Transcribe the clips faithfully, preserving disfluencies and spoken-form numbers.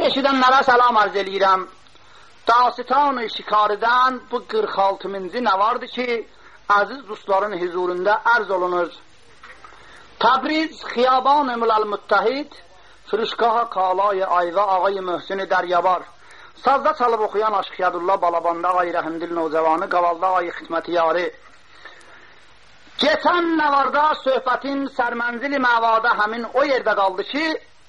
eşidənlərə salam arz eləyirəm. Dastan-ı şikaridən bu qırx altıncı nə vardı ki, əziz dostların huzurunda ərz olunur. Təbriz, Xiyaban-ı Mülal-Müttəhid, Fırışqaha Qalay-ı Ayva Ağay-ı Möhsün-i Dəryabar, sazda çalıb oxuyan Aşqiyadullah Balabanda Ağay Rəhimdil Nocavanı, Qavalda Ağay Xidmətiyarı. Geçən nəvarda söhbətin sərmənzili məvada həmin o yerdə qaldı ki,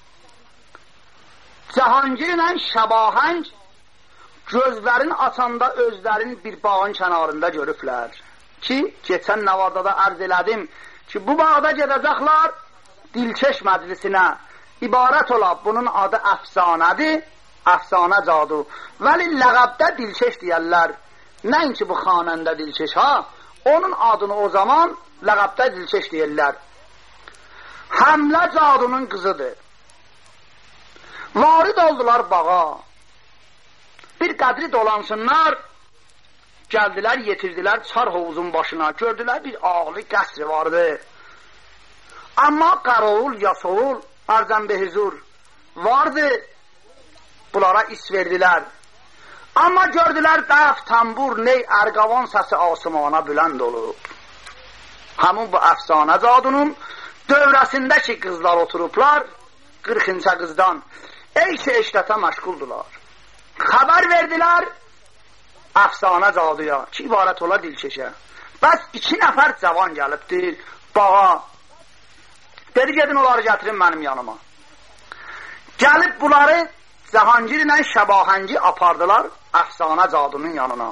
Cahangirlə Şəbahəng gözlərin açanda özlərin bir bağın kənarında görüblər. Ki, geçən nəvarda da ərz elədim ki, bu bağda gedəcəklər Dilkeş məclisinə. İbarət olab, bunun adı əfsanədir, əfsanə cadu. Vəli ləqəbdə Dilkeş deyərlər. Nəinki bu xanəndə Dilkeş ha, onun adını o zaman ləqəbdə Dilkeş deyirlər. Həmlə cadunun qızıdır. Varid oldular bağa. Bir qədri dolansınlar, gəldilər, yetirdilər Çar hovuzun başına. Gördülər bir ağlı qəsri vardı. Amma qarovul, yasoğul, Arzənbehizur vardı. Bunlara is verdilər. Amma gördülər dəf, tambur, ney, ərqavan səsi asımana bülənd olub. Həmin bu əfsanə cadunun dövrəsində ki, qızlar oturublar, qırxınca qızdan eyşə eşlətə məşğuldular. Xəbər verdilər əfsanə caduya ki, ibarət ola Dilkeşə. Bəs iki nəfər cavan gəlibdir bağa. Dedi, gedin onları gətirin mənim yanıma. Gəlib bunları Cahangir ilə Şəbahəngi apardılar əfsanə cadunun yanına.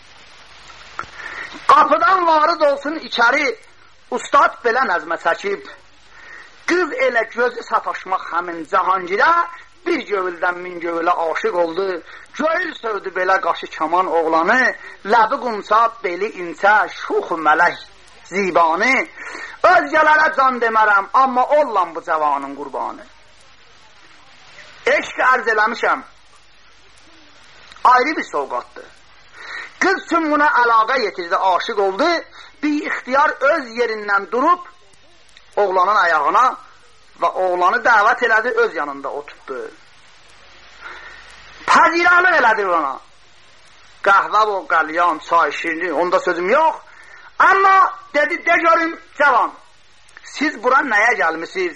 Qapıdan varid olsun içəri, ustad belə nəzmə çəkib. Qız elə gözü sataşmaq həmin Cahangirə bir gövüldən min gövülə aşıq oldu. Göyül sövdü belə qaşı kaman oğlanı, ləbi qunsa, beli incə, şuxu mələk zibanı. Özgələrə can demərəm, amma ollan bu cavanın qurbanı. Eşq ərz eləmişəm, ayrı bir sovqatdır. Qız üçün buna əlaqə yetirdi, aşıq oldu, bir ixtiyar öz yerindən durub, oğlanın ayağına və oğlanı dəvət elədi, öz yanında oturtdu. Pəziralıq elədi ona. Qəhvə bu, qəlyan, çay, şirini, onda sözüm yox. Amma dedi, de görüm, cavan, siz bura nəyə gəlmişsiniz?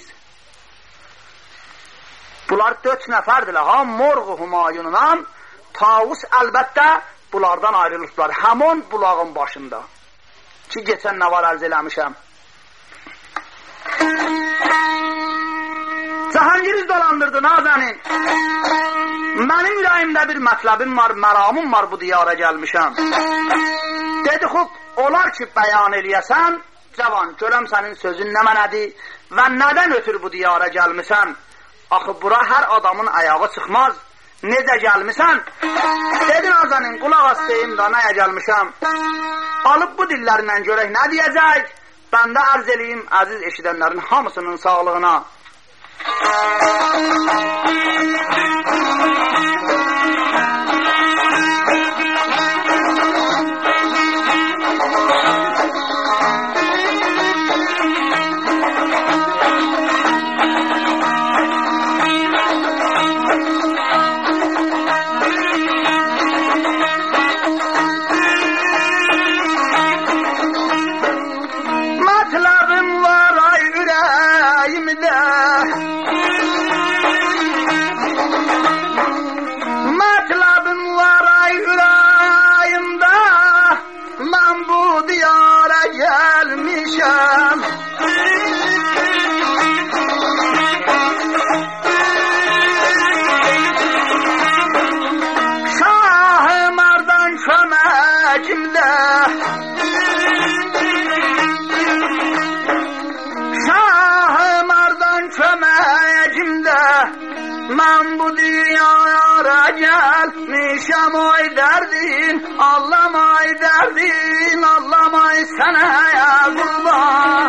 Bunlar dörd nəfərdirlər, ha, Morğu Humayunla, Tavus əlbəttə bunlardan ayrılıblar, həmon bulağın başında. Ki, geçən nə var ərz eləmişəm. Cahangiriz dolandırdı Nazanin. Mənim ürəyimdə bir mətləbim var, məramım var, bu diyara gəlmişəm. Dedi, xub, olar ki, bəyan eləyəsən, cavan, görəm sənin sözün nə mənədir və nədən ötür bu diyara gəlmişsən? Axı, bura hər adamın ayağı çıxmaz. Necə gəlmişsən? Dedi Nazanin, qulaq astayım da nəyə gəlmişəm? Alıb bu dillərindən görək nə deyəcək? Mən də ərz eləyim əziz eşidənlərin hamısının sağlığına. Mən bu dünyaya gəlmişəm, ay dərdin, Allah'may dərdin, Allah'may sənə qurban.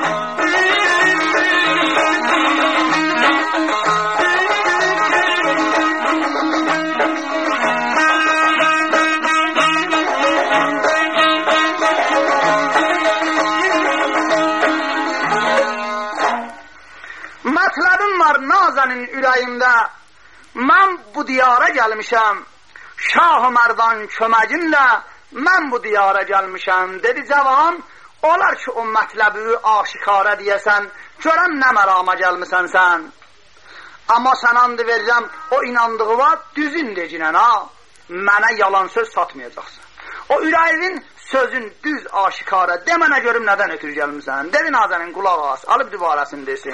Mətləbim var Nazanin ürəyimdə, mən bu diyara gəlmişəm, Şah-ı Mərdan köməyinlə mən bu diyara gəlmişəm, dedi cavan, olar ki, o mətləbi aşikara deyəsən, görəm nə mərama gəlmisən sən. Amma sən andı verirəm, o inandığı var, düzün decinən ha, mənə yalan söz satmayacaqsın. O ürəyinin sözün düz aşikara, demənə görüm nədən ötür gəlmirsən. Dedi Nazənin qulaq as, alıb dübarəsini desin.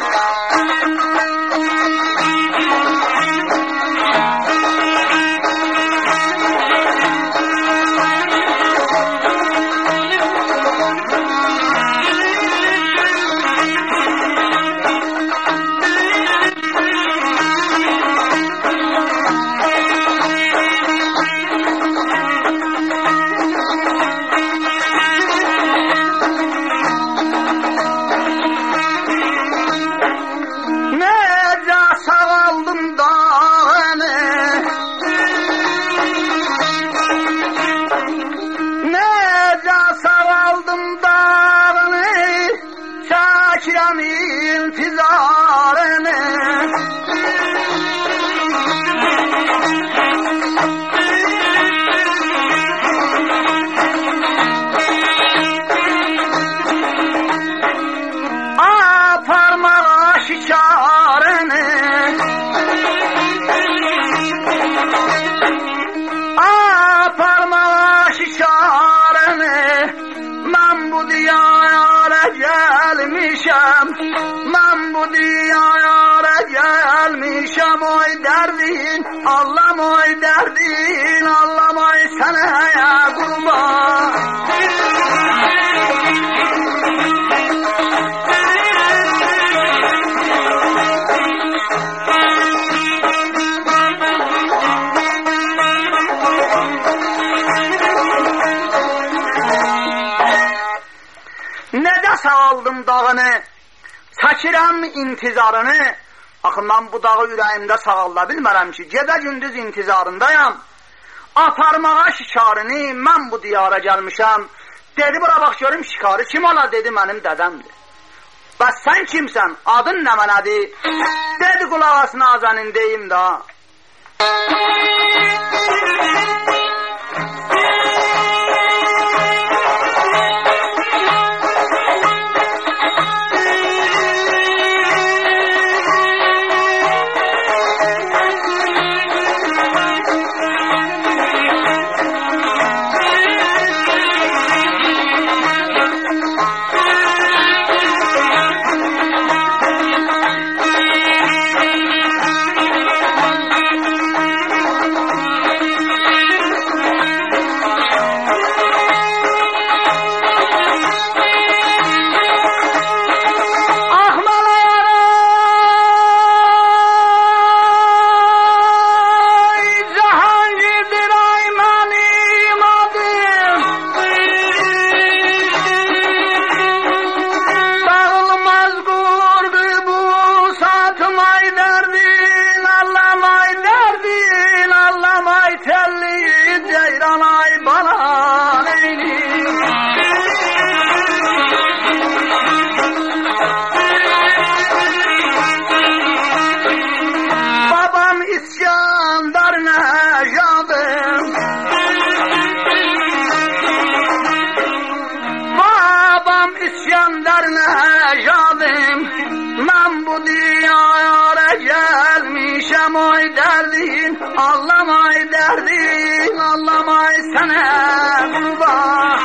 Mən bu diyara gəlmişəm, oy dərdin, Allah'ım oy dərdin, Allah'ım oy sənəyə qurban. Nədə sağaldım dağını, çəkirəm intizarını. Axı, mən bu dağı ürəyimdə sağalda bilmərəm ki, gedə gündüz intizarındayam. Aparmağa şikarını, mən bu diyara gəlmişəm. Dedi, bura bax görüm şikarı kim ola, dedi, mənim dədəmdir. Bəs sən kimsən, adın nə mənədir? Dedi, qulaq as Nazənin deyim da. Allah'ım derdin, Allah'ım sana kurban.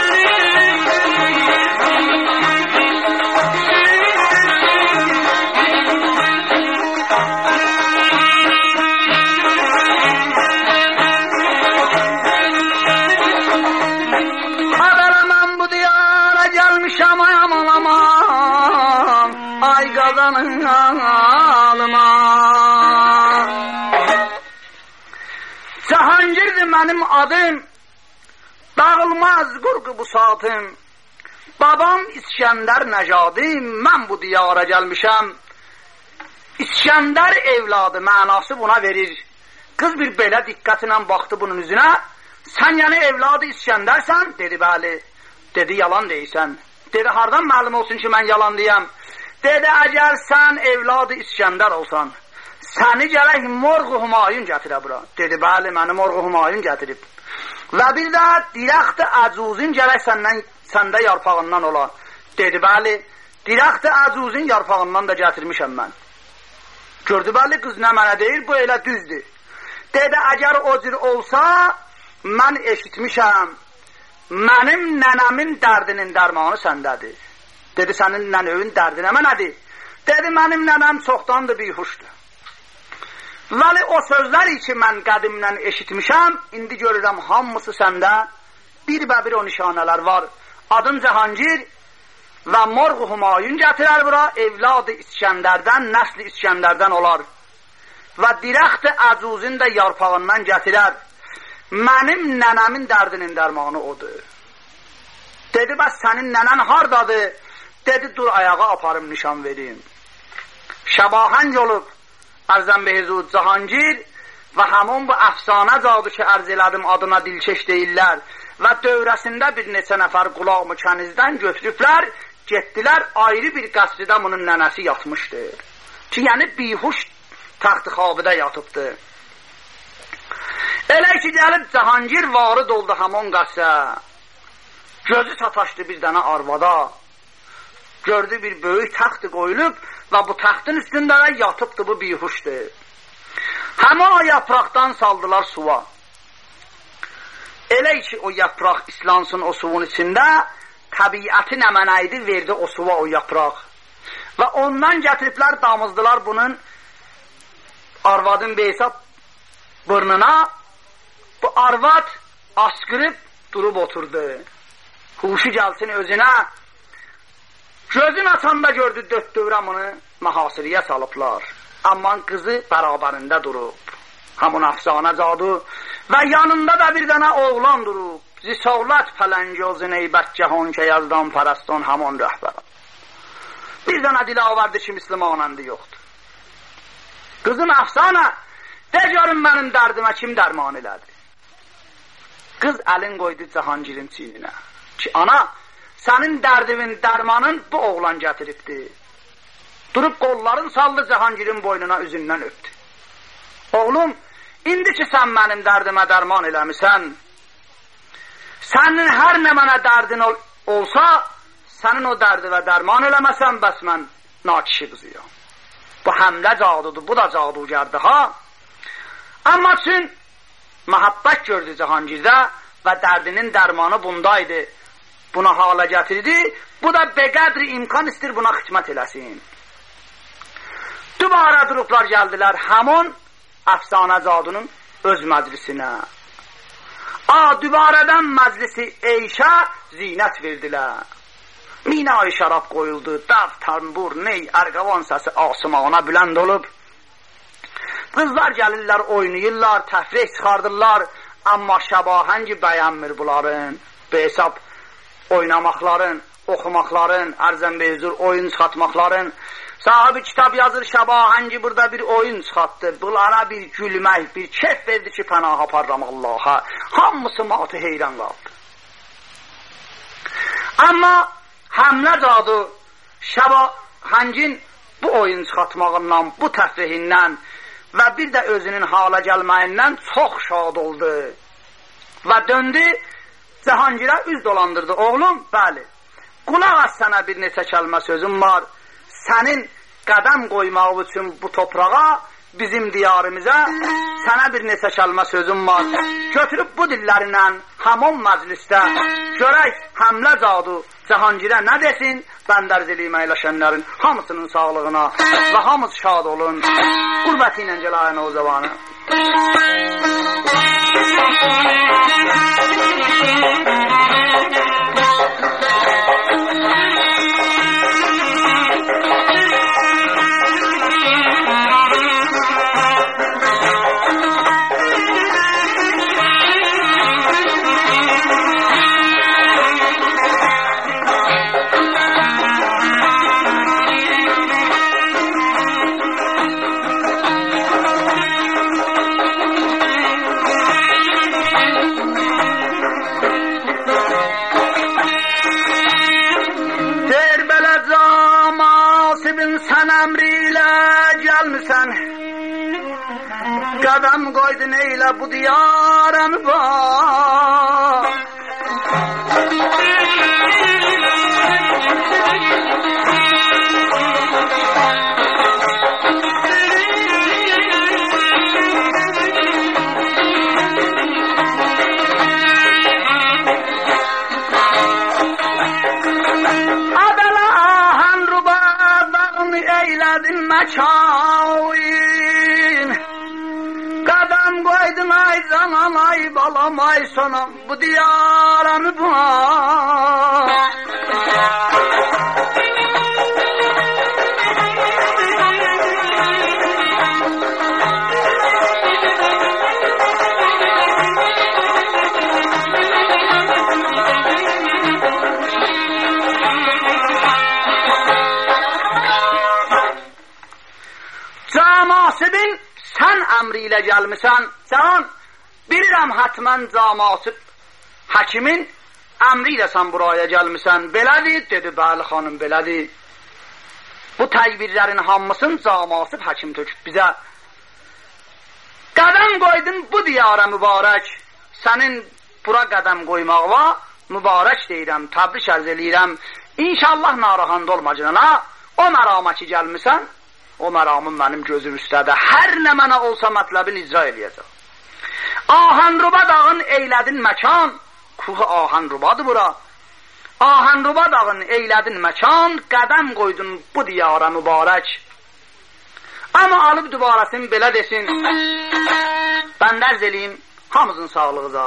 Haberimem bu diyara gelmişem aman aman, ay kazanın ağlıma. Cahangir'dir benim adım, dağılmaz qurqu bu saatim. Babam İskəndər Nəcadim, mən bu diyara gəlmişəm. İskəndər evladı mənası buna verir. Qız bir belə diqqətinlə baxdı bunun üzünə. Sən yəni evladı İskəndərsən? Dedi, bəli. Dedi, yalan deyirsən. Dedi, hardan məlum olsun ki, mən yalan deyəm? Dedi, əgər sən evladı İskəndər olsan, səni gərək Morğu Humayun gətirə bura. Dedi, bəli, məni Morğu Humayun gətirib. Və bir də dirəxt-i əcuzun gərək səndən, səndə yarpağından ola. Dedi, bəli, dirəxt-i əcuzun yarpağından da gətirmişəm mən. Gördü, bəli, qız nə mənə deyir, bu elə düzdür. Dedi, əgər o cür olsa, mən eşitmişəm, mənim nənəmin dərdinin dərmanı səndədir. Dedi, sənin nənövün dərdi nə mənədir? Dedi, mənim nənəm çoxdandır bihuşdur. Vəli o sözləri ki, mən qədimdən eşitmişəm, indi görürəm hamısı səndə bir bə bir o nişanələr var. Adın Cahangir və Morğu Humayun gətirər bura, evladı İskəndərdən, nəsli İskəndərdən olar. Və dirəxt-i əcuzun da yarpağından gətirər. Mənim nənəmin dərdinin dərmanı odur. Dedi, bəs sənin nənən hardadır? Dedi, dur ayağa aparım, nişan vereyim. Şəbahəng olub, ərzən behizud Cahangir və həmun bu əfsanə cadı ki, ərz elədim adına dilkeş deyirlər və dövrəsində bir neçə nəfər qulaq-ı kənizdən götürüblər, getdilər, ayrı bir qəsridə bunun nənəsi yatmışdır. Ki, yəni bihuş taxt-ı xabıda yatıbdır. Elə ki, gəlib Cahangir varid oldu həmun qəsrə, gözü sataşdı bir dənə arvada, gördü bir böyük taxtı qoyulub və bu taxtın üstündə də yatıbdır, bu bihuşdur. Həmin o yapraqdan saldılar suva. Elə ki, o yapraq islansın o suvun içində, təbiəti nə mənə idi, verdi o suva o yapraq. Və ondan gətiriblər, damızdılar bunun arvadın beysab burnuna. Bu arvad askırıb durub oturdu. Huşu gəlsin özünə. Gözün açanda gördü dörd dövrəm onu məhasiriyə salıblar. Amma qızı bərabərində durub. Həmun əfsanə cadı və yanında da bir dənə oğlan durub. Zisavlət pələngözün eybət cəhon ki yazdan pərəstan həmun rəhbər. Bir dənə dilaverdi ki müslimanəndi yoxdur. Qızın əfsanə, de görün mənim dərdimə kim dərman elədi? Qız əlin qoydu Cahangirin çiyninə. Ki ana, sənin dərdimin dərmanın bu oğlan gətiribdi. Durub qolların saldı Cahangirin boynuna, üzündən öpdü. Oğlum, indi ki sən mənim dərdimə dərman eləmisən, sənin hər nə mənə dərdin ol olsa, sənin o dərdi və dərman eləməsən, bəs mən nakişi qızıyam. Bu həmlə cadudur, bu da cadugərdir ha. Amma üçün məhəbbət gördü Cahangirdə və dərdinin dərmanı bundaydı. Buna hala gətirdi, bu da beqədri imkan istir buna xidmət eləsin. Dübarə durublar gəldilər həmun əfsanə cadunun öz məclisinə. A, dübarədən məclisi eyşə zinət verdilər. Minay şərab qoyuldu, dəv, tambur, ney, ərqavan səsi asımağına bülənd olub. Qızlar gəlirlər, oynayırlar, təfrih çıxardırlar, amma şəbahəngi bəyənmir bunların. Behesab oynamaqların, oxumaqların, ərzən beyzur oyun çıxartmaqların. Sahibi kitab yazır, şəbahəngi burada bir oyun çıxartdı. Bunlara bir gülmək, bir keyf verdi ki, pənah aparram Allaha. Hamısı matı heyran qaldı. Amma həmlə cadı şəbahəngin bu oyun çıxartmağından, bu təfrihindən və bir də özünün hala gəlməyindən çox şad oldu. Və döndü, Cahangirə üz dolandırdı. Oğlum, bəli, qulaq as sənə bir neçə kəlmə sözüm var. Sənin qədəm qoymaq üçün bu toprağa, bizim diyarımıza sənə bir neçə kəlmə sözüm var. Götürüb bu dillərinlə həmon məclisdə görək həmlə cadı Cahangirə nə desin? Bəndərz eləyim əyləşənlərin hamısının sağlığına və hamısı şad olun. Qurbəti ilə cəlayən o zamanı. Sən əmri ilə gəlmisən, Qədəm qoydun eylə bu diyara mübarək. Adala ahan rubadan eyledin meçavin. Qədəm qoydun ay zaman ay balam ay sonam bu diyara mübarək. Camasibin sən əmri ilə gəlmisən, sən bilirəm hətmən camasib həkimin əmri ilə sən buraya gəlmisən, belədir, dedi, bəli xanım, belədir. Bu təkbirlərin hamısını camasib həkim töküb bizə. Qədəm qoydun bu diyara mübarək, sənin bura qədəm qoymaqla mübarək deyirəm, təbrik ərz eləyirəm. İnşallah narahat olma canına, o mərama ki gəlmisən, o məramın mənim gözüm üstədə. Hər nə mənə olsa mətləbin icra eləyəcək. Ahənruba dağın eylədin məkan, kuhu Ahənrubadır bura. Ahənruba dağın eylədin məkan, qədəm qoydun bu diyara mübarək. Amma alıb dübarəsini belə desin, mən dərz eləyim, hamızın sağlığıza.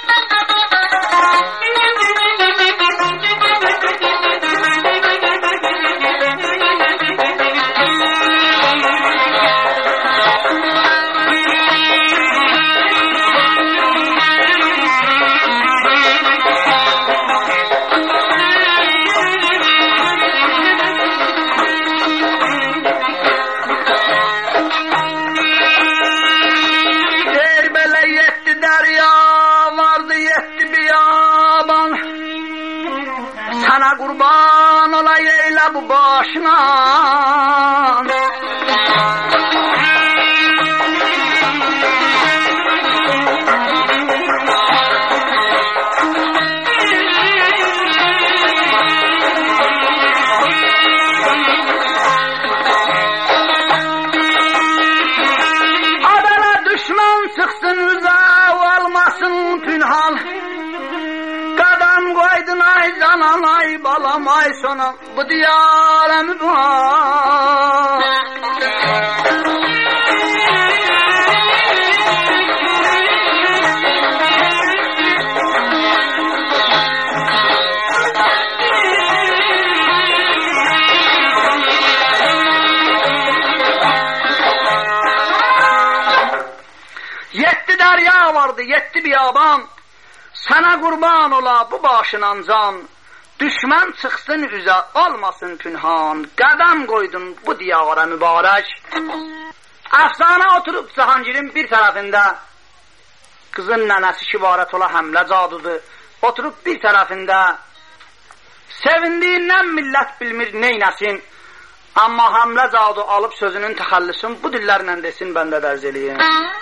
Sana kurban olayım bu başına. Adana düşman çıksın rıza olmasın pünhan. Qədəm qoydun ay canan ay balam ay sonam bu diyara mübarək. Yetti derya vardı, yetti biyaban. Sana kurban ola bu başınan can, düşman çıksın üzə olmasın pünhan, qədəm qoydun bu diyara mübarək. Əfsana oturup Cahangirin bir tərəfində, kızın nənəsi şibarət ola həmlə cadudur, oturup bir tərəfində, sevindiğindən millət bilmir neynəsin, amma həmlə cadu alıb sözünün təxəllisin, bu dillərlə desin, ben də dərz eləyim.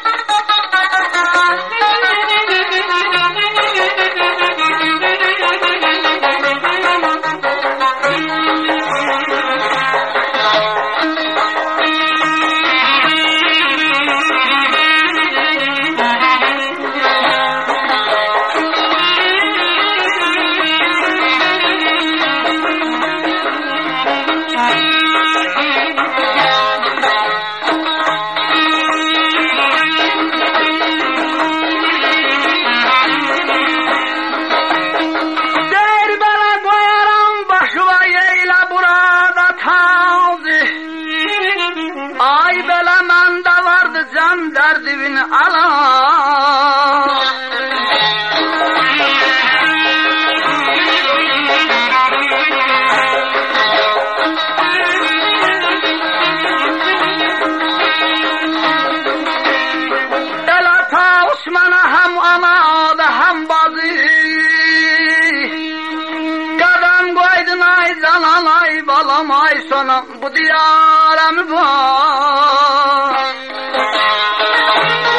Can derdini alan Delata Osman'a hem ana da hem bazı Kadam koydun ay zanan ay balam ay sonam bu diyara mübarək.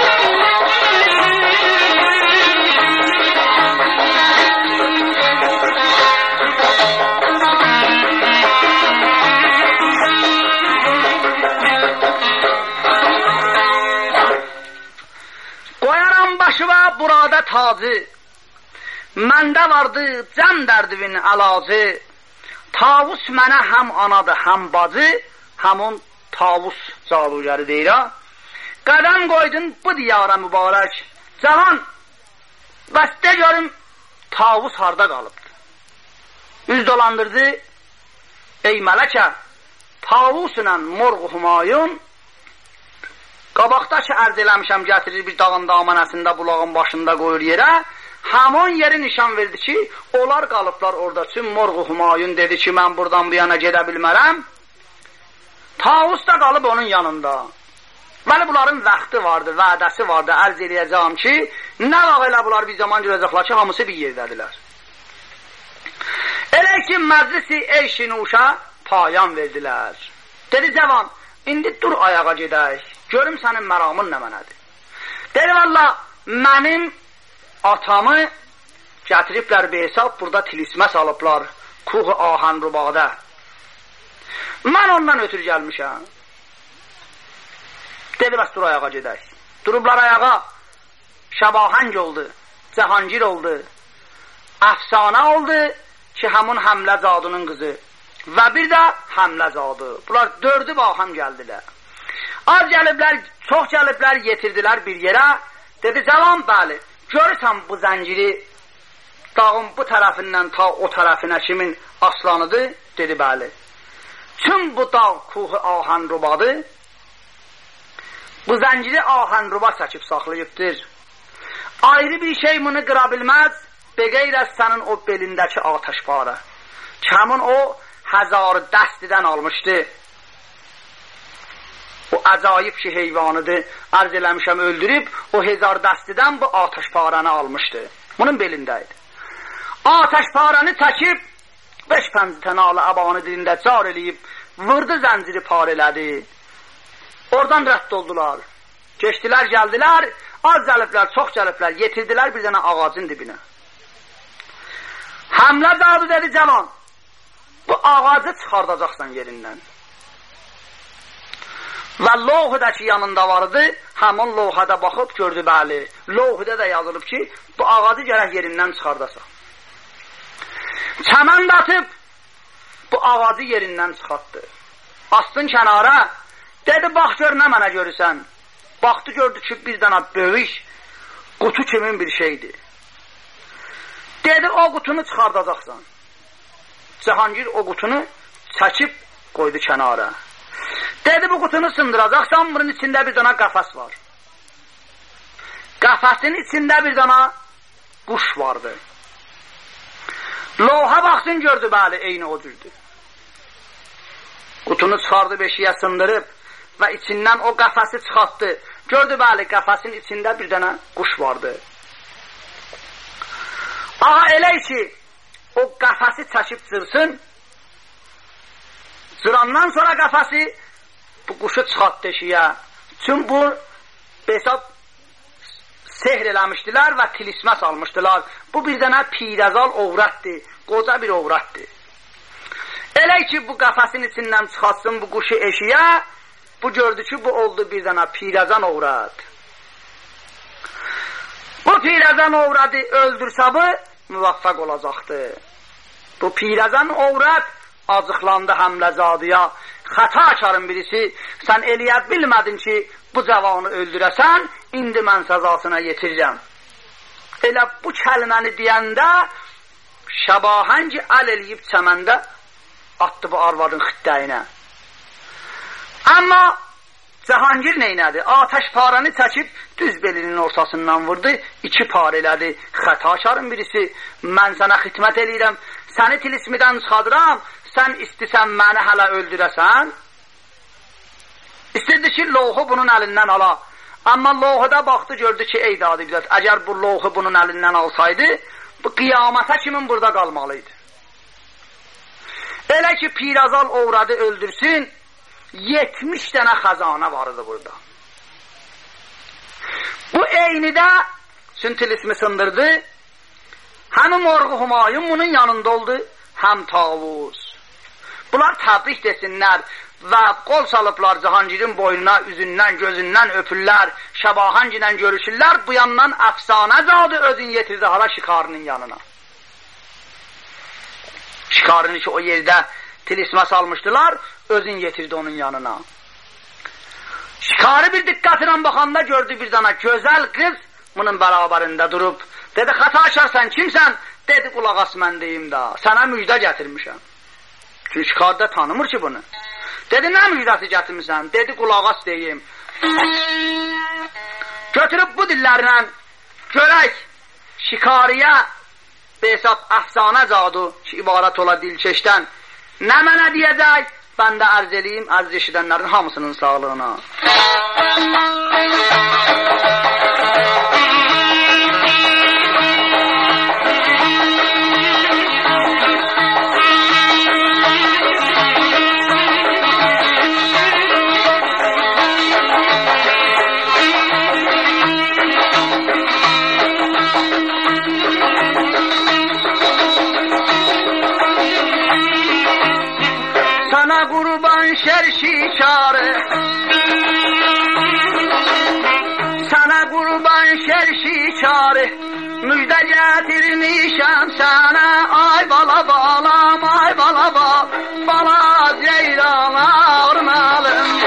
hacı, məndə vardı cəm dərdivin əlacı, tavus mənə həm anadır, həm bacı, həmun tavus cadugəri deyir ha. Qədəm qoydun bu diyara mübarək, cavan, bəstə görüm, tavus harda qalıbdır. Üz dolandırdı, ey mələkə, tavusla morğu Humayun, qabaqda ki ərz eləmişəm, gətirir bir dağın damanəsində, bulağın başında qoyur yerə, həmin yeri nişan verdi ki, onlar qalıblar orada. Çün morğu Humayun dedi ki, mən buradan bu yana gedə bilmərəm. Tavus da qalıb onun yanında. Bəli, bunların vaxtı vardı, vədəsi vardı, ərz eləyəcəm ki, nə vaxt elə bunlar bir zaman görəcəklər ki, hamısı bir yerdədirlər. Elə ki, məclisi eyş-i nuşa payan verdilər. Dedi, cavan, indi dur ayağa gedək, görüm sənin məramın nə mənədir. Dedi, valla, mənim atamı gətiriblər bir hesab, burada tilismə salıblar, kuğu ahən rubada. Mən ondan ötür gəlmişəm. Dedi, bəs dur ayağa gedək. Durublar ayağa, Şəbahəng oldu, Cəhangir oldu, əfsanə oldu ki, həmun Həmlə zadının qızı və bir də Həmlə zadı. Bunlar dördü baham gəldilər. Az gəliblər, çox gəliblər, yetirdilər bir yerə. Dedi, cavan, bəli, görürsən bu zənciri dağın bu tərəfindən ta o tərəfinə kimin aslanıdır? Dedi, bəli. Çün bu dağ kuğu ahən rubadır. Bu zənciri ahən ruba çəkib saxlayıbdır. Ayrı bir şey bunu qıra bilməz, beqeyrə sənin o belindəki atəşparə. Kəmin o həzarı dəstidən almışdı. O acayip ki heyvanıdır, arz eləmişəm öldürüb, o hezar dəstidən bu atəşparəni almışdı. Bunun belindəydi. Atəşparəni çəkib, beş pənzi tənalı əbanı dilində car eləyib, vurdu zənciri par elədi. Oradan rədd oldular. Geçdilər, gəldilər, az gəliblər, çox gəliblər, yetirdilər bir dənə ağacın dibinə. Həmlə zadı dedi, cavan, bu ağacı çıxardacaqsan yerindən. Və loğudakı yanında vardı, həmin loğada baxıb gördü, bəli, loğuda da yazılıb ki, bu ağacı gərək yerindən çıxardasaq. Çəmən datıb, bu ağacı yerindən çıxartdı. Astın kənara, dedi, bax gör nə mənə görürsən. Baxdı, gördü ki, bir dənə böyük, qutu kimin bir şeydir. Dedi, o qutunu çıxardacaqsan. Cəhangir o qutunu çəkib qoydu kənara. Dedi, bu qutunu sındıracaqsan, bunun içində bir dana qəfəs var. Qəfəsin içində bir dana quş vardı. Loha baxsın, gördü, bəli, eyni o cürdür. Qutunu çıxardı, beşiyə sındırıb və içindən o qəfəsi çıxartdı. Gördü, bəli, qəfəsin içində bir dana quş vardı. Aha, elə ki, o qəfəsi çəkib cırsın, cırandan sonra qəfəsi bu quşu çıxartdı eşiyə. Çün bu hesab sehr eləmişdilər və tilismə salmışdılar. Bu bir dənə pirəzal ovrətdir, qoca bir ovrətdir. Elə ki, bu qəfəsin içindən çıxartsın bu quşu eşiyə, bu gördü ki, bu oldu bir dənə pirəzan ovrət. Bu pirəzan ovrəti öldürsə bu, müvaffaq olacaqdır. Bu pirəzan ovrət acıqlandı Həmləzadıya. Xəta karın birisi, sən eləyə bilmədin ki, bu cavanı öldürəsən, indi mən səzasına yetirirəm. Elə bu kəlməni deyəndə, Şəbahəng əl eləyib çəməndə atdı bu arvadın xiddəyinə. Amma Cəhangir neynədi? Atəş paranı çəkib düz belinin ortasından vurdu, iki par elədi. Xəta karın birisi, mən sənə xidmət eləyirəm, səni tilismidən çıxadıram, sən istisən məni hələ öldürəsən. İstirdi ki, loğu bunun əlindən ala. Amma loğuda baxdı, gördü ki, ey dadı güzət, əgər bu loğu bunun əlindən alsaydı, bu qiyamata kimin burada qalmalıydı? Elə ki, pirazal oğradı öldürsün, yetmiş dənə xəzanə vardı burada. Bu eynidə süntilismi sındırdı, həm morğu Humayun bunun yanında oldu, həm tavus. Bunlar təbrik desinlər, və qol salıblar Cahangirin boynuna, üzündən, gözündən öpürlər, Şabahan ilə görüşürlər, bu yandan əfsanə zadı özün yetirdi hala şikarının yanına. Şikarını ki o yerdə tilismə salmışdılar, özün yetirdi onun yanına. Şikarı bir diqqətinə baxanda gördü bir dana gözəl qız bunun bərabərində durub. Dedi, Xataşar sən kimsən? Dedi, qulaq as mən deyim da, sənə müjdə gətirmişəm. Çünki şikarda tanımır ki bunu. Dedi, nə müjdəsi gətirmişsən? Dedi, qulaq as deyim. Götürüb bu dillərlə görək şikariyə besab əfsanə cadu ki, ibarət ola dilkeşdən nə mənə deyəcək? Ben de arz edeyim, arz eşidənlərin hamısının sağlığına. Şer şikarı sana kurban şer şikarı müjde getirmişem sana ay bala balam ay bala bal bala ceylana ormalım.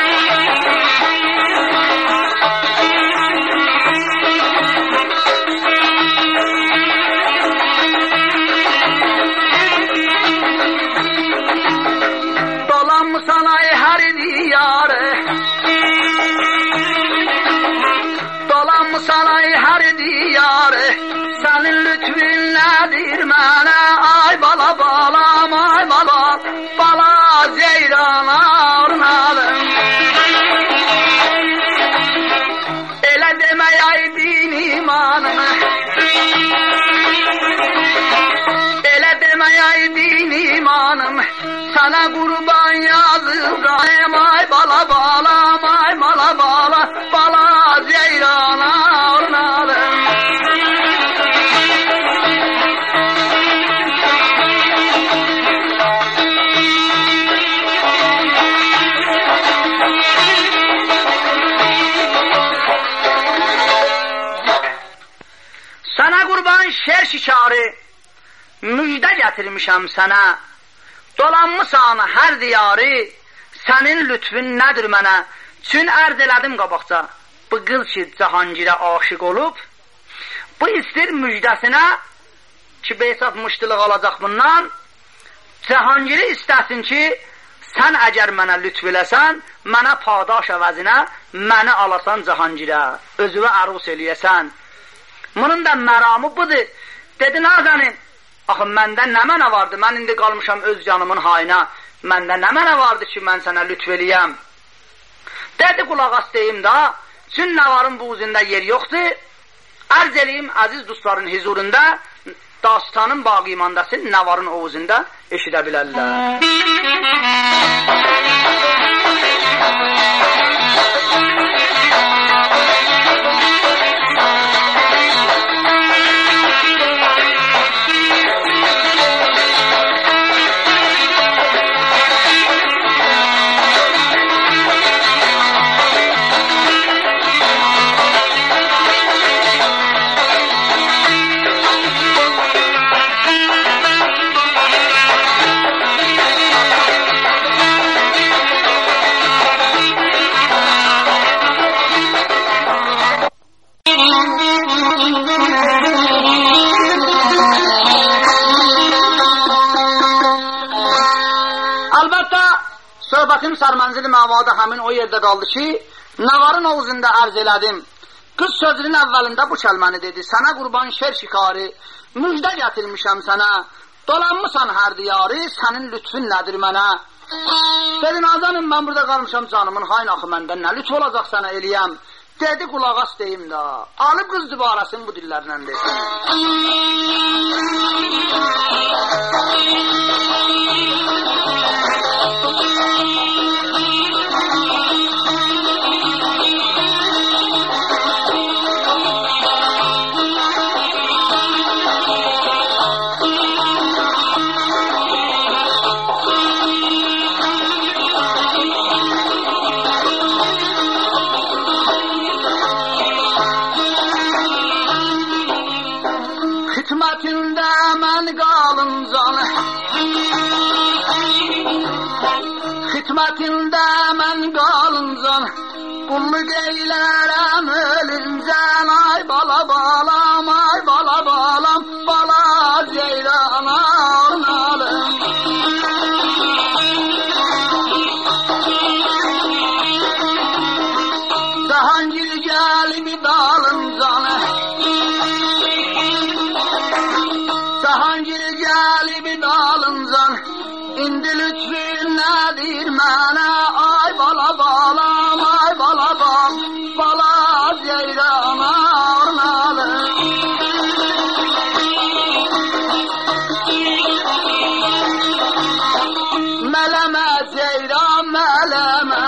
Senin lütfün nedir mənə ay bala balam ay bala bala ceylana ornalım. Elə demək ay din imanımı elə demək ay din imanım sana qurban yazıldayım ay bala balam ay bala bala bala ceylana ornalım. Şer şikarı müjdə gətirmişəm sənə dolanmışsan hər diyarı sənin lütfün nədir mənə çün ərz elədim qabaqca bu qız ki Cahangirə aşıq olub bu istir müjdəsinə ki besat müştülük alacaq bundan Cahangiri istəsin ki sən əgər mənə lütf eləsən mənə padaş əvəzinə məni alasan Cahangirə özüvə ərus eləyəsən. Bunun da məramı budur. Dedi, nazanin, axı məndə nə mənə vardı? Mən indi qalmışam öz canımın hayına. Məndə nə mənə vardı ki, mən sənə lütf eləyəm? Dedi, qulaq as deyim da, çün nəvarın bu uzunda yer yoxdur. Ərz eləyim, əziz dostların huzurunda, dastanın bağimandası nəvarın o uzunda eşidə bilərlər. Söhbətim sarmanzili məvada həmin o yerdə qaldı ki, nəvarın ovuzunda ərz elədim. Qız sözünün əvvəlində bu kəlməni dedi. Sənə qurban şer şikarı, müjdə gətirmişəm sənə. Dolanmışsan hər diyarı, sənin lütfün nədir mənə? Dedi, nazanim, mən burada qalmışam canımın hayn axı məndən nə lütf olacaq sənə eləyəm. Dedi, qulaq as deyim da, alıb qız dübarəsini bu dillərlə desin. dalıncan xidmətində mən qalıncan Qulluq eylərəm ölüncən Ay bala balam, ay bala balam Bala ceyrana arnalım Cahangir gəlib dalıncan Cahangir gəlib dalıncan İndi lütfün nədir mənə Ay bala balam, ay bala balam Bala ceyrana arnalım Mələmə ceyran mələmə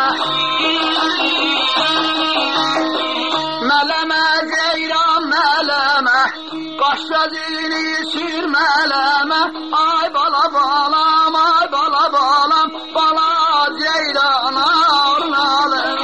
Mələmə ceyran mələmə Qaşla dilini sürmələmə Ay bala balam, ay bala balam Bala ceyrana arnalım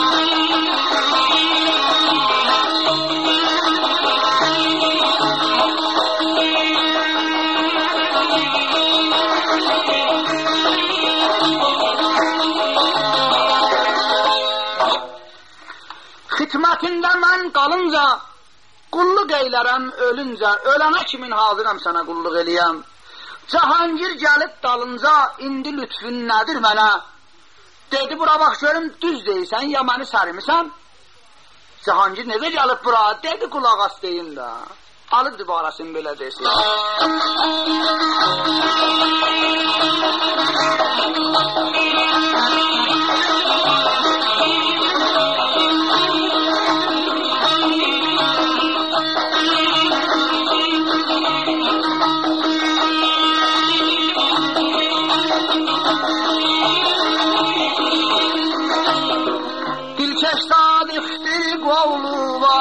Xidmətində mən qalınca Qulluq eylərəm ölüncə Ölənə kimin hazıram sənə qulluq eləyəm Cahangir gəlib dalınca İndi lütfün nədir mənə Dedi bura bax görüm düz deysən Ya məni sərmisən Cahangir necə gəlib bura Dedi qulaq as deyin də Alıb dibarəsini belə desin Dilkeş sadıqdır qovluğa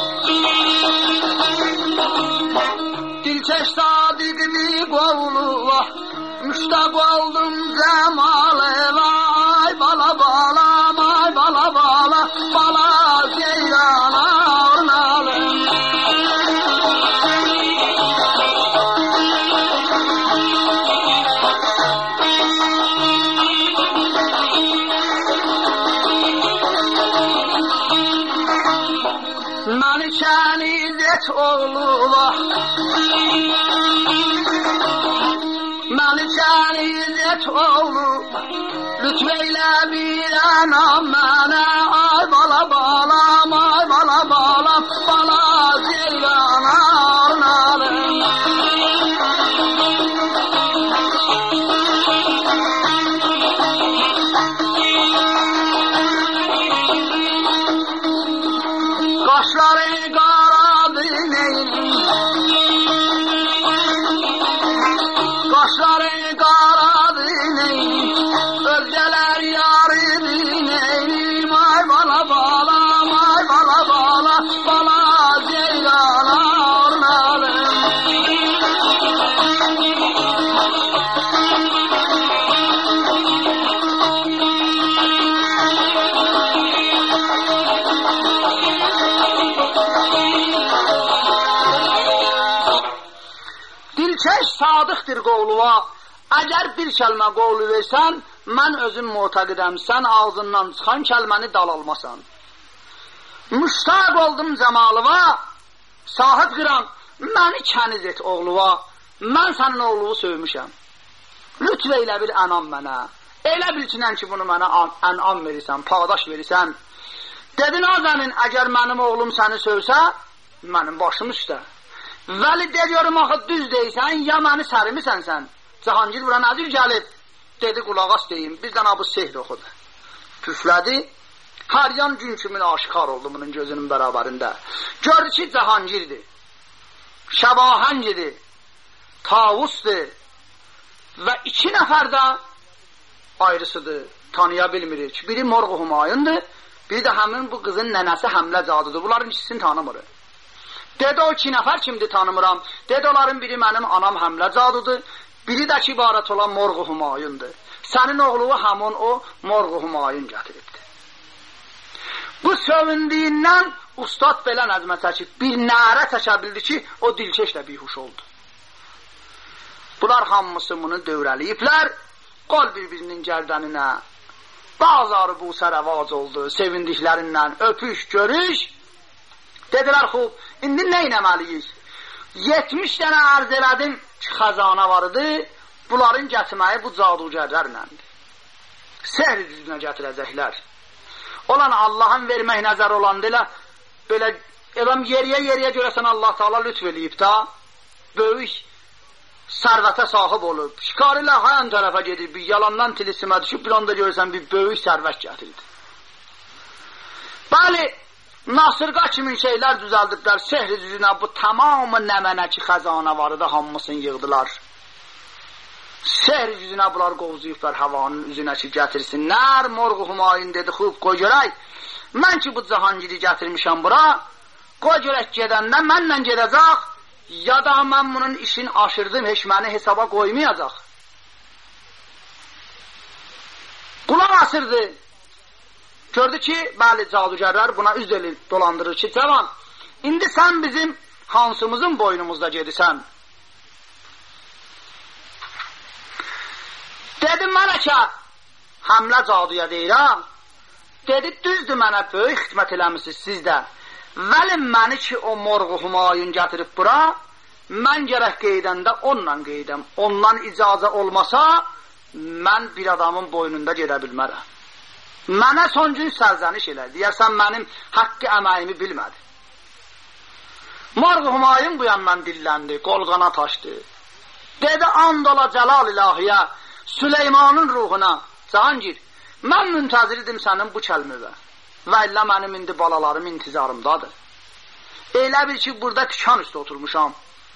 Dilkeş sadıqdır qovluğa Müştaq oldum cəmalıva Ay bala balam, ay bala bala Bala ceyrana arnalım Məni kəniz et oğluva Məni kəniz et oğluva Lütfeylə bir anam mənə Ay bala balam, ay bala balam Bala ceyrana arnalım Qaşları qaradı neyli Qaşları qaradı neyli Özgələr yarıdı neylim Ay bala balam, ay bala bala Bala ceyrana arnalım Dilkeş sadıqdır qovluğa Əgər bir kəlmə qovlu versən Mən özüm muhtaqidəm Sən ağzından çıxan kəlməni dal almasan Müştaq oldum cəmalıva Sahib qıran Məni kəniz et oğluva Mən sənin oğluvu sövmüşəm Lütf eylə bir ənam mənə Elə bilçinən ki bunu mənə ənam verirsən Pağdaş verirsən Dedi Nazanin əgər mənim oğlum səni sövsə Mənim başım üstə Vəli deyiyorum axı düz deysən Ya məni sərmisən sən Cahangir bura nədir gəlib Dedi qulaq as deyim bizdən bu sehr oxudu Püflədi Hər yan gün kimin aşikar oldu bunun gözünün bərabərində Gördü ki Cahangirdir Şəbahəngidir Tavusdur Və iki nəfər də ayrısıdır Tanıya bilmirik Biri Morğu Humayundur Biri də həmin bu qızın nənəsi Həmlə Cadıdır Bunların ikisini tanımırıq Dedi o iki nəfər kimdir tanımıram Dedi onların biri mənim anam Həmlə Cadıdır Biri də ki ibarət olan Morğu Humayundur Sənin oğluğu həmin o Morğu Humayun gətiribdir Bu sövündüyündən ustad belə nəzmə çəkib bir nərə çəkə bildi ki o dilkeşlə bihuş oldu Bunlar hamısı bunu dövrəliyiblər. Qol bir-birinin gərdəninə. Bazarı bu sərəvaz oldu. Sevindiklərindən öpüş, görüş. Dedilər, xub, indi nə inəməliyik? yetmiş dənə arz elədim ki, xəzana vardı. Bunların gətirməyi bu cadugərlərləndir. Sehr düzünə gətirəcəklər. Olan Allah'ın vermək nəzər olandı ilə belə eləm yeriyə-yeriyə görəsən Allah Teala lütf eləyib da böyük sərvətə sahib olub. Şikar ilə hayan tərəfə gedir, bir yalandan tilisimə düşüb, bir anda görürsən bir böyük sərvət gətirdi. Bəli, Nasırqa kimin şeylər düzəldiblər, sehri düzünə bu tamamı nəmənəki xəzana varı da hamısını yığdılar. Sehri düzünə bunlar qovzuyublar havanın üzünə ki gətirsinlər. Morğu Humayun dedi, xub qoy görək, mən ki bu Cahangiri gətirmişəm bura, qoy görək gedəndə mənlə gedəcək, ya da mən bunun işini aşırdım, heç məni hesaba qoymayacaq. Qulaq asırdı. Gördü ki, bəli, cadugərlər buna üz elib dolandırır ki, cavan, indi sən bizim hansımızın boynumuzda gedirsən. Dedi, mənə ki, həmlə caduya deyirəm. Dedi, düzdür, mənə böyük xidmət eləmişsiniz siz də. Vəli məni ki, o Morğu Humayun gətirib bura, mən gərək qeydəndə onunla qeydəm. Ondan icazə olmasa, mən bir adamın boynunda gedə bilmərəm. Mənə son gün sərzəniş elədi. Deyərsən, mənim haqqı əməyimi bilmədi. Morğu Humayun bu yandan dilləndi, qolğana taşdı. Dedi, and ola cəlal ilahiyə, Süleymanın ruhuna, Cahangir, mən müntəzir idim sənin bu kəlməyə. Və illə mənim indi balalarım intizarımdadır. Elə bil ki, burada tikan üstə oturmuşam.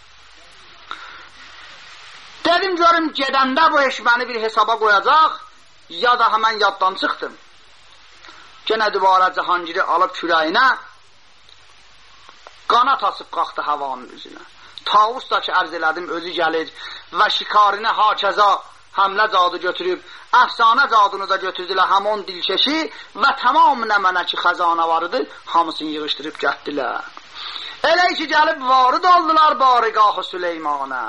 Dedim, görüm, gedəndə bu iş məni bir hesaba qoyacaq, ya da həmən yaddan çıxdım. Genə duvara Cahangiri alıb kürəyinə, qanat asıb qalxdı havanın üzünə. Tavus da ki, ərz elədim, özü gəlir və şikarinə hakəza həmlə cadı götürüb, əfsanə cadını da götürdülər, həmon dilkeşi və tamamı nəmənə ki, xəzana varıdır, hamısını yığışdırıb gətdilər. Elə ki, gəlib varid oldular barigahı Süleymanə.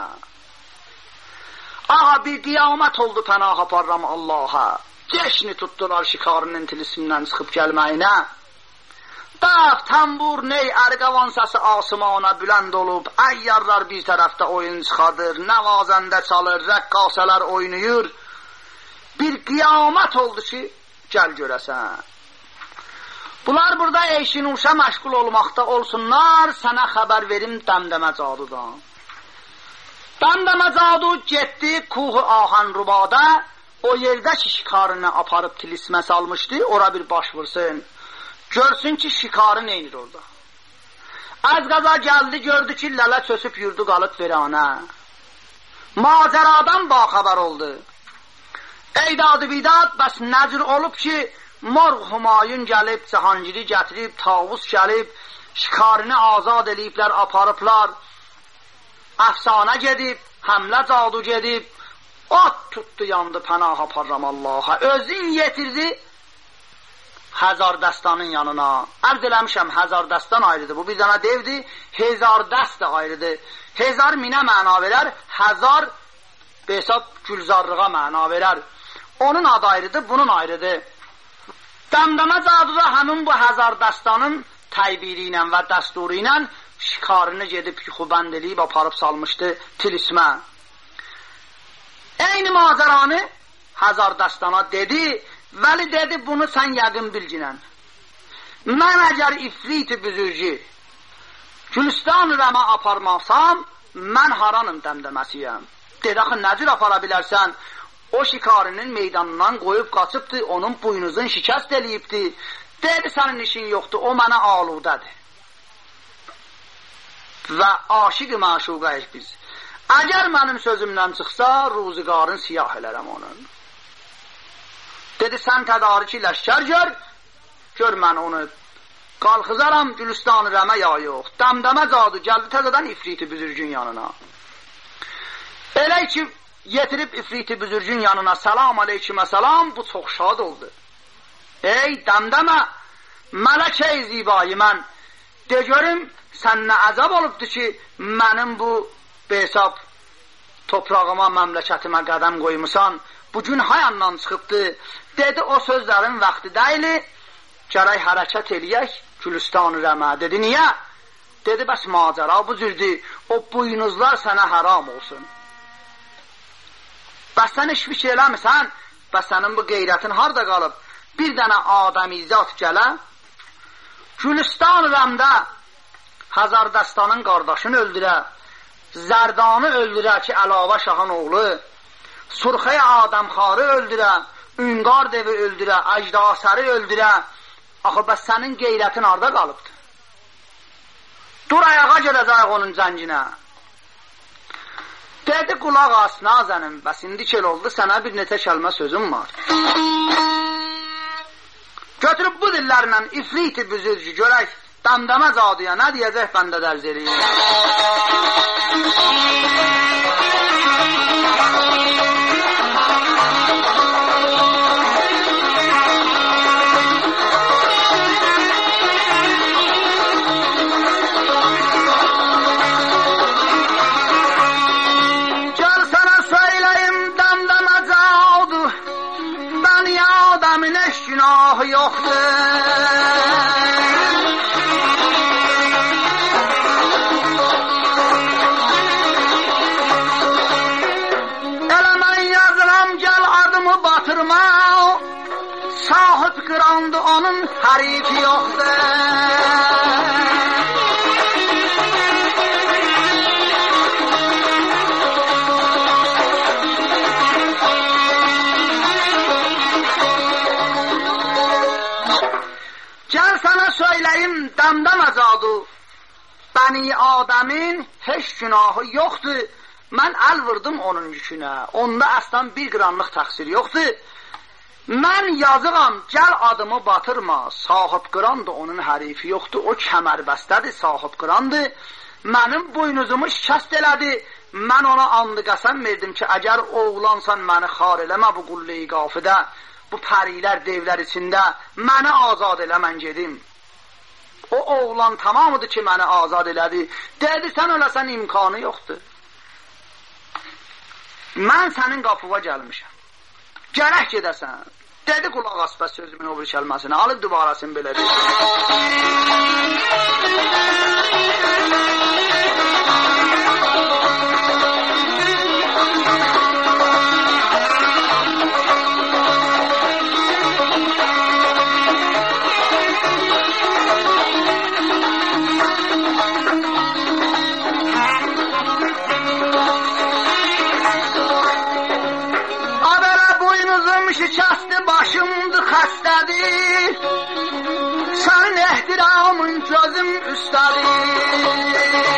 Aha, bir qiyamət oldu pənah aparram Allaha. Ceşni tutdular şikarının tilisimindən çıxıb gəlməyinə. Daf, təmbur, ney, ərqavan səsi asımana bülənd olub, əyyarlar bir tərəfdə oyun çıxadır, nəvazəndə çalır, rəqqasələr oynayır. Bir qiyamət oldu ki, gəl görəsən. Bunlar burada eşinuşa məşğul olmaqda olsunlar, sənə xəbər verim dəmdəmə cadudan. Dəmdəmə cadu getdi kuhu Ahan Rubada, o yerdə ki şikarını aparıb tilismə salmışdı, ora bir baş vursun. Görsün ki, şikarı neynir orada. Az qaza gəldi, gördü ki, lələ çösüb yurdu qalıb veranə. Macəradan baxabar oldu. Eydadı bidad, bəs nəcür olub ki, Morğu Humayun gəlib, Cahangiri gətirib, Tavus gəlib, şikarını azad eləyiblər, aparıblar. Əfsanə gedib, həmlə cadu gedib, at tutdu, yandı, pənah aparram Allaha. Özün yetirdi, Həzardəstanın yanına. Ərz eləmişəm, Həzardəstan ayrıdır. Bu bir dənə devdir, Hezardəst də ayrıdır. Hezar minə məna verər, Həzar besad gülzarlığa məna verər. Onun adı ayrıdır, bunun ayrıdır. Dəmdəmə caduda həmin bu Həzardəstanın təybiri ilə və dəsturu ilə şikarını gedib yuxubənd eləyib, aparıb salmışdı tilismə. Eyni macəranı Həzardəstana dedi, Vəli dedi, bunu sən yəqin bilginən. Mən əgər ifrit-i büzürcü Gülüstan rəmə aparmasam, mən haranım dəmdəməsiyəm. Dedi, axı, nəcür apara bilərsən? O şikarının meydanından qoyub qaçıbdır, onun buynuzun şikəst eləyibdir. Dedi, sənin işin yoxdur, o mənə aludədir. Və aşiq-i məşuqəyik biz. Əgər mənim sözümdən çıxsa, ruzigarın siyah elərəm onun. Dedi, sən tədariki ləşkər gör, gör mən onu qalxızaram Gülüstan-ı rəmə ya yox. Dəmdəmə cadu gəldi təzədən ifrit-i büzürgün yanına. Elə ki, yetirib ifrit-i büzürgün yanına, salam aleykümə salam, bu çox şad oldu. Ey dəmdəmə, mələk-ey zibayı mən, de görüm, sən nə əzab olubdur ki, mənim bu besab toprağıma, məmləkətimə qədəm qoymusan, bugün hayandan çıxıbdı, dedi o sözlərin vaxtı deyili, gərək hərəkət eləyək, Gülüstan-ı Rəmə, dedi, niyə? Dedi, bəs macəra bu cürdür, o buynuzlar sənə haram olsun. Bəs sən heç fikir eləmirsən, bəs sənin bu qeyrətin harada qalıb? Bir dənə Adəmizat gələ, Gülüstan-ı Rəmdə Həzərdəstanın qardaşını öldürə, Zərdanı öldürə ki, Əlavə Şahın oğlu, Surxaya Adəmxarı öldürə, Ünqar devi öldürə, Əcdasəri öldürə. Axı, bəs sənin qeyrətin harada qalıbdır? Dur ayağa gedəcək onun cənginə. Dedi, qulaq as, nazənim, bəs indi kel oldu, sənə bir neçə kəlmə sözüm var. Götürüb bu dillərlə ifrit-i büzürcü görək, dəmdəmə cadıya nə deyəcək bəndə dərz eləyir. Gəl sənə söyləyim dəmdəmə cadı, bəni adəmin eş günahı yoxdur. Batırma, sahip qırandı onun harifi yoxdur. Gəl sənə söyləyim dəmdəmə cadı, bəni Adəmin heç günahı yoxdur. Mən əl vurdum onun yükünə, onda əslən bir qranlıq təqsir yoxdur. Mən yazığam, gəl adımı batırma, sahib qırandı, onun hərifi yoxdur, o kəmərbəstədir, sahib qırandı. Mənim boynuzumu şikəst elədi, mən ona andı qəsəm verdim ki, əgər oğlansan məni xar eləmə bu qullə-i qafidə, bu pərilər, devlər içində, məni azad elə, mən gedim. O oğlan tamamıdır ki, məni azad elədi. Dedi, sən öləsən imkanı yoxdur. Mən sənin qapıva gəlmişəm. Gərək gedəsən. Dedi, qulaq as, bəs sözümün o bir kəlməsini alıb dübarasını belə dedi. Şikəsti başımdır, xəstədir, sənin ehtiramın gözüm üstədir.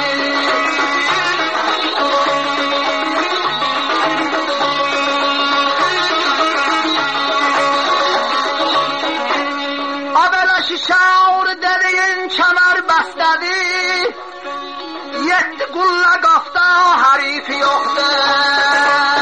Abələ şişaur dediyin kəmər bəstədir, yetdi qulla qafda hərifi yoxdur.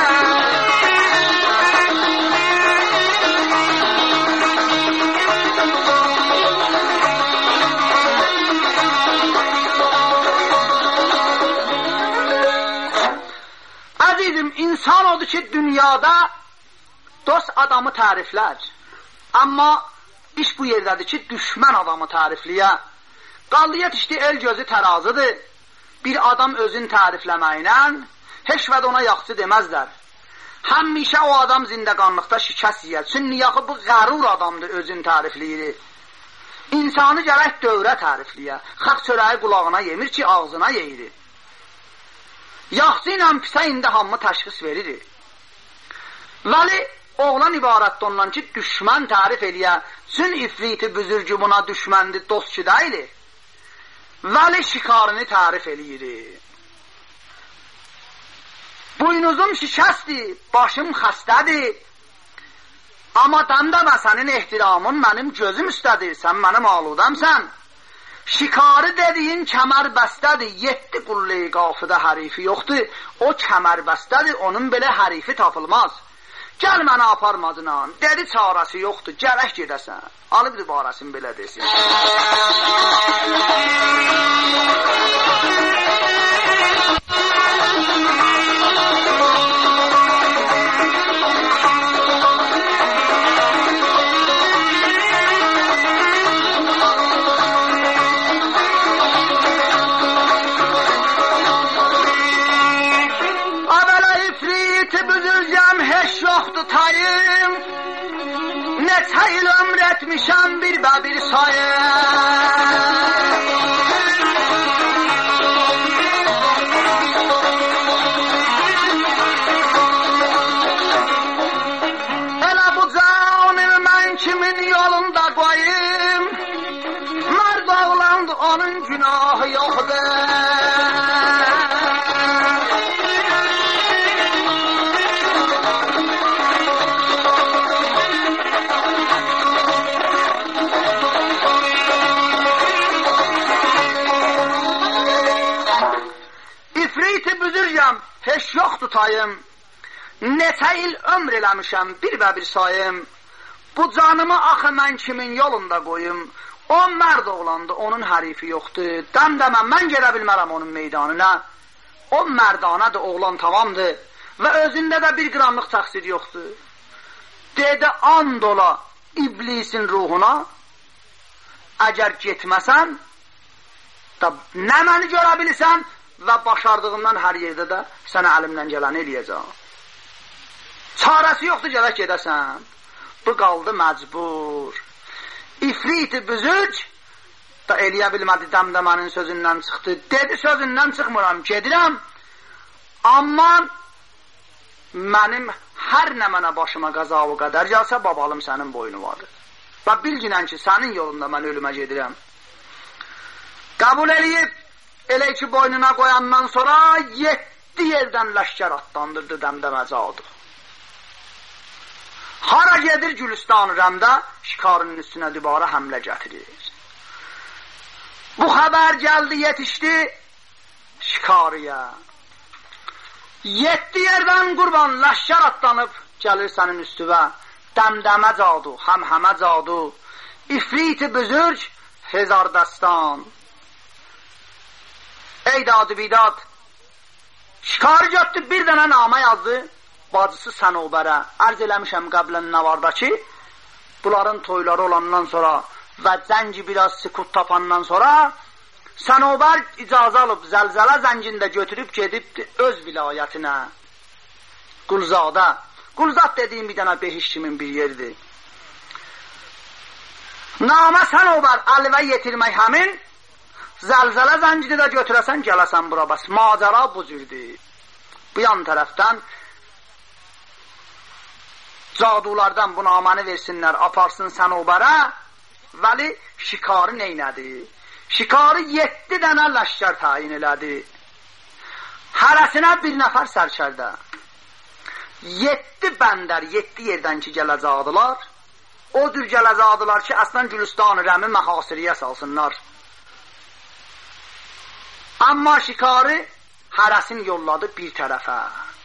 İnsan odur ki, dünyada dost adamı təriflər. Amma iş bu yerdədir ki, düşmən adamı tərifləyə. Qallıya tişdi el gözü tərazıdır. Bir adam özün tərifləməklə heç vəd ona yaxşı deməzlər. Həmişə o adam zindəqanlıqda şikəst yiyər. Çünki yaxı bu qərur adamdır, özün tərifləyir. İnsanı gərək dövrə tərifləyə. Xalq çörəyi qulağına yemir ki, ağzına yeyirir. Yaxşı ilə pisə indi hamı təşxis verir. Vəli oğlan ibarətdə ondan ki, düşmən tərif eləyə, sün ifriti büzürcü buna düşməndir, dost ki deyilir. Vəli şikarını tərif eləyir. Buynuzum şikəsdir, başım xəstədir. Amma dəmdəmə sənin ehtiramın mənim gözüm üstədir, sən mənim aludəmsən. Şikarı dediyin kəmər bəstədir, yetdi qullə-i qafidə hərifi yoxdur. O kəmər bəstədir, onun belə hərifi tapılmaz. Gəl mənə aparmadına, dedi çarəsi yoxdur, gərək gedəsən. Alıb dübarəsini belə desin. yoxdur tayım, neçə il ömr etmişəm bir bə bir sayım. Elə bu canı mən kimin yolunda qoyum, mərd oğlandı onun günahı yoxdur. Heç yoxdur tayım, neçə il ömr eləmişəm bir bə bir sayım. Bu canımı axı mən kimin yolunda qoyum, o mərd oğlandı, onun hərifi yoxdur. Dəmdəmə mən gedə bilmərəm onun meydanına. O mərdanədir, oğlan tamamdır və özündə də bir qramlıq təqsir yoxdur. Dedi, and ola iblisin ruhuna, əgər getməsən, da nə məni görə bilirsən, və başardığımdan hər yerdə də sənə əlimdən gələni eləyəcəm. Çarəsi yoxdur, gələk gedəsən. Bu qaldı məcbur. İfrit-i büzüc da eləyə bilmədi, dəmdəmənin sözündən çıxdı. Dedi, sözündən çıxmıram, gedirəm. Amma mənim hər nə mənə başıma qəza və qədər gəlsə, babalım sənin boynu vardır. Və bilginən ki, sənin yolunda mən ölümə gedirəm. Qəbul eləyib, elə ki boynuna qoyandan sonra yeddi yerdən ləşkər atlandırdı dəmdəməcadı. Hara gedir Gülüstan-ı Rəmdə şikarının üstünə dübarə həmlə gətirir. Bu xəbər gəldi, yetişdi şikarıya. Yeddi yerdən qurban ləşkər atlanıb gəlir sənin üstüvə. Dəmdəməcadu, həmhəməcadu, ifrit-i büzürg, hezardəstan. Ey dadı bidat, şikarı götdü, bir dənə namə yazdı, bacısı Sənubərə. Ərz eləmişəm qəblən nə varda ki, bunların toyları olandan sonra və zənci biraz sükut tapandan sonra Sənubər icazə alıb zəlzələ zəncində götürüb gedib öz vilayətinə. Qulzada. Qulzad dediyim bir dənə behiş kimin bir yerdir. Namə Sənubər əlvə yetirmək həmin, zəlzələ zəncini də götürəsən, gələsən bura bəs. Macəra bu cürdür. Bu yan tərəfdən cadulardan bu naməni versinlər, aparsın Sənubərə. Vəli şikarı neynədi? Şikarı yeddi dənə ləşkər tayin elədi. Hərəsinə bir nəfər sərkərdə. Yeddi bəndər, yeddi yerdən ki gələcəkdılar. O dür gələcəkdılar ki, əslən Gülüstan-ı Rəmi məhasiriyə salsınlar. Amma şikarı hərəsini yolladı bir tərəfə.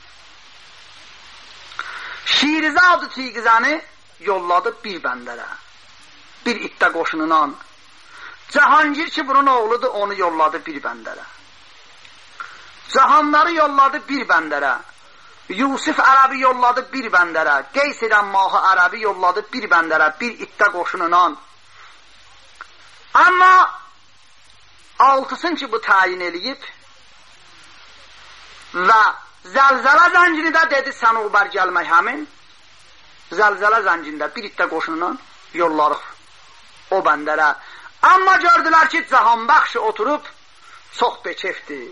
Şirizad-ı Tiqizəni yolladı bir bəndərə. Bir itdə qoşununan. Cahangir ki bunun oğludur, onu yolladı bir bəndərə. Cahanları yolladı bir bəndərə. Yusuf Ərəbi yolladı bir bəndərə. Qeys Əmmahı Ərəbi yolladı bir bəndərə. Bir itdə qoşununan. Amma altısın ki bu təyin eləyib və zəlzələ zəncini də dedi Sənubər gəlmək həmin. Zəlzələ zəncində bir itdə qoşununan yollarıq o bəndərə. Amma gördülər ki, Cahanbəxş oturub çox bekefdir.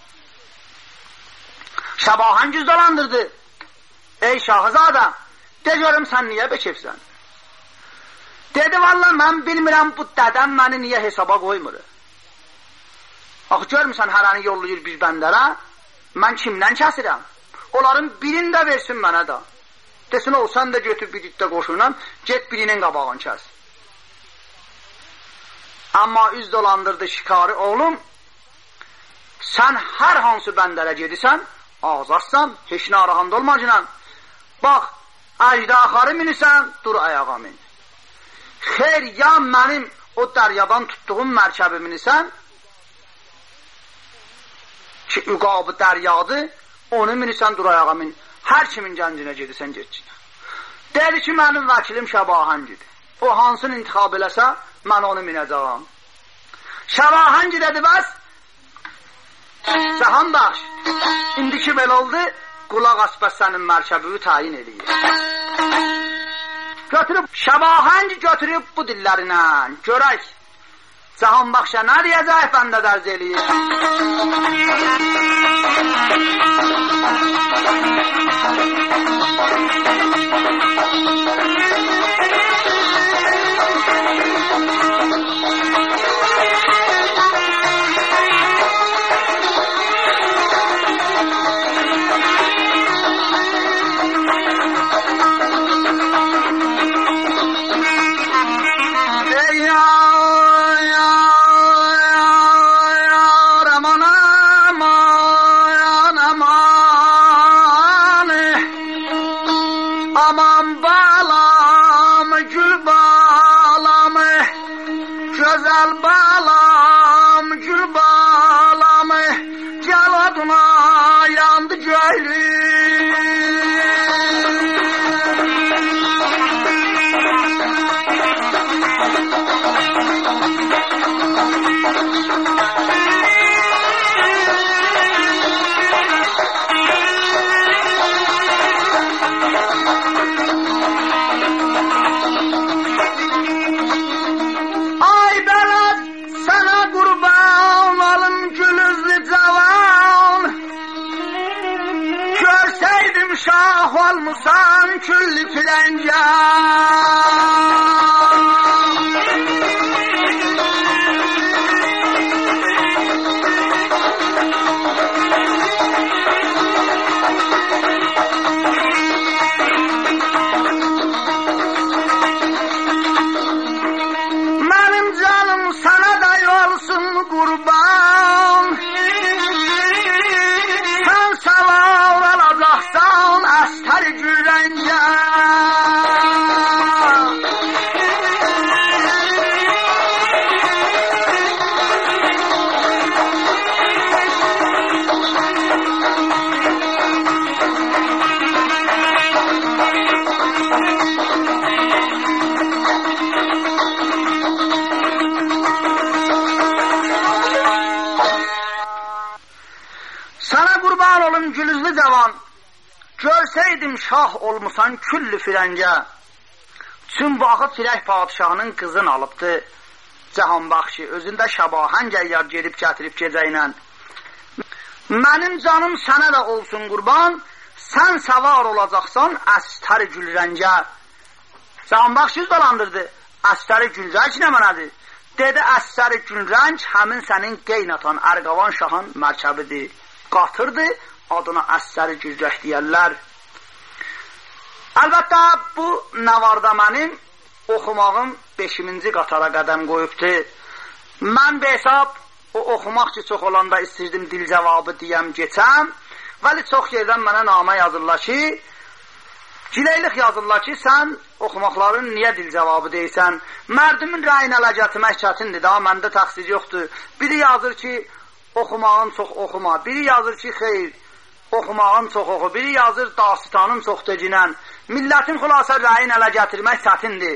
Şəbahan güz dolandırdı. Ey Şahızadə, de görüm sən niyə bekefsən? Dedi, valla mən bilmirəm bu dədəm məni niyə hesaba qoymur. Axı görmüsən hərəni yollayır bir bəndərə, mən kimdən kəsirəm? Onların birini də versin mənə də. Desin, o sən də götür bir itdə qoşunan, get birinin qabağını kəs. Amma üz dolandırdı şikarı, oğlum, sən hər hansı bəndərə gedirsən, azarsan, heç narahanda olmacınan. Bax, əcdaxarı minirsən, dur ayağa min. Xeyr, ya mənim o dəryadan tutduğum mərkəbi minirsən, ki, üqabı dəryadır, onu minirsən, dur ayağa min. Hər kimin gəncinə gedirsən, getçinə. Dedi ki, mənim vəkilim Şəbahangidir. O hansını intixab eləsə, mən onu minəcəyəm. Şəbahangi dedi, bəs, Cahanbəxş, indi ki belə oldu, qulaq asbəs sənin mərkəbini tayin eləyir. Götürüb, şəbahəng götürüb bu dillərinə, görək, Cahan Baxşa nə deyəcək, bəndə dərz eləyir. Olmusan küllü filanca benim canım sana da yolsun kurban sen savar alacaksan astar gürrence sana kurban olun gülüzlü cavan görseydim şah olmusan küllü firəncə tüm vaxı Firək padişahının qızını alıbdı Cahan Baxşı özündə şəbahəng əyyar gedib gətirib gecəylə mənim canım sənə də olsun qurban sən səvar olacaqsan əstər gülrəncə Cahan Baxşı dolandırdı əstər gülrənc nə mənədir dedi əstər gülrənc həmin sənin qeynatan Ərqavan şahın mərkəbidir qatırdı adına əstər gülrək deyərlər əlbəttə bu nəvarda mənim oxumağım beşinci qatara qədəm qoyubdur mən bir hesab o oxumaq ki çox olanda istirdim dil cavabı deyəm geçəm vəli çox yerdən mənə namə yazırlar ki gileylik yazırlar ki sən oxumaqların niyə dil cavabı deyirsən mərdimin rəyini ələ gətirmək çətindir daha məndə təqsir yoxdur biri yazır ki oxumağın çox oxuma biri yazır ki xeyr oxumağın çox oxu biri yazır dasitanın çox decinən millətin xulasa rəyin ələ gətirmək çətindir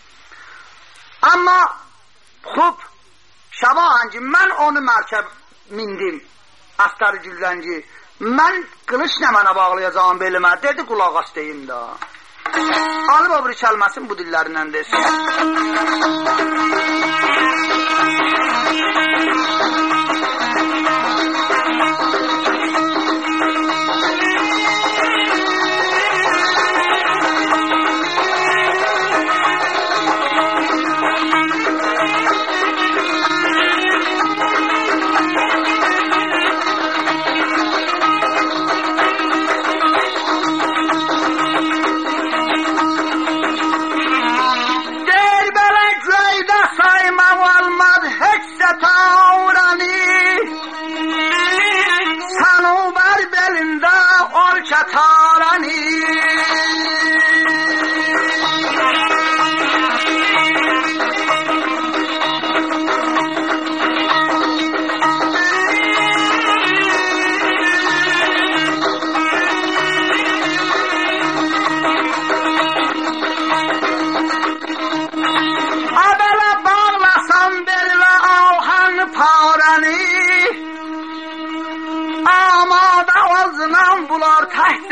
amma xub şəbahəngi mən onu mərkəb mindim əstər gülrəngi mən qılıçla mənə bağlayacağım belimə dedi qulaq as deyim də alıb o bir kəlməsin bu dillərindən desin bular təhs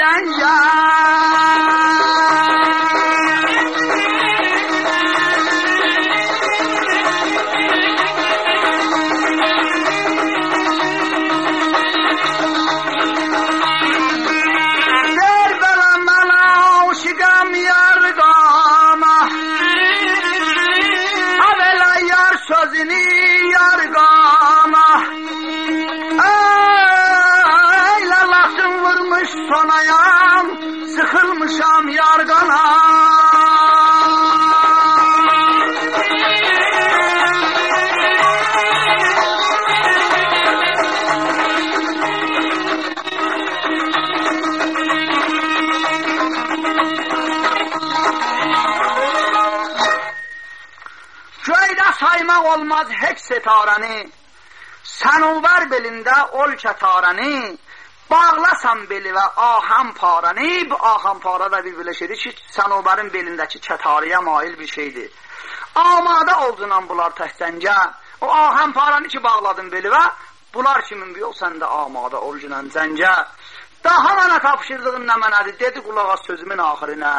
sıkılmışam yargana. Göydə saymaq olmaz heç setarəni, sənuvar belində ol kətarəni, bağlasan beli və aham paranı. Bu aham para da bir belə şeydir ki, sənuvarın belindəki kətariyə mail bir şeydir. Amada oldunan bunlar təhsəncə, o aham paranı ki bağladın beli və bunlar kimin bir yol, sən də amada oldunan zəncə. Daha mənə tapşırdığın nə mənədir, dedi qulaq as sözümün axirinə.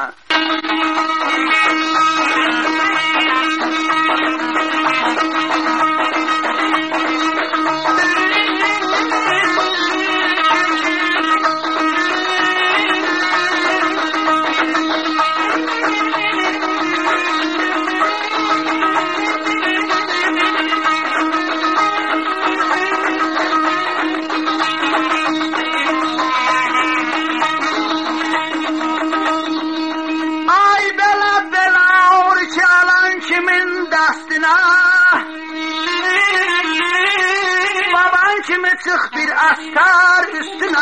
Baban kimi çıx bir əskər üstünə.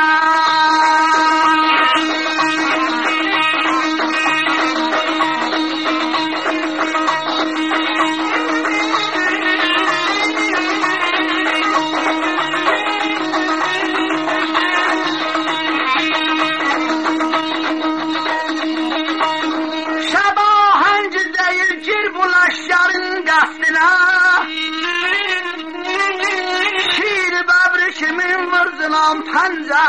Şəbahəng deyil gir bu ləşkərin qəsdinə. Kimin vırdılan pəncə.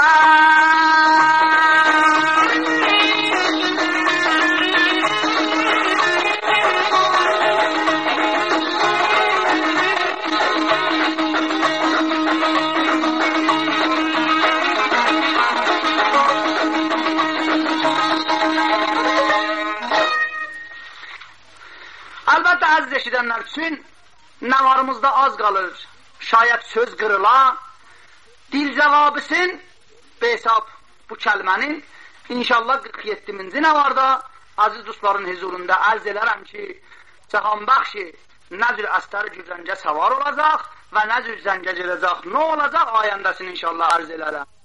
Əlbəttə əziz eşidənlər üçün nəvarımızda az qalır. Şayət söz qırıla, dil cavabısın hesab bu kəlmənin inşallah qırx yeddinci nəvarda aziz dostların huzurunda ərz elərəm ki, Cahanbəxşi nə cür əsləri güzəncə səvar olacaq və nə cür zəncə gedəcək, nə olacaq ayəndəsini inşallah ərz elərəm.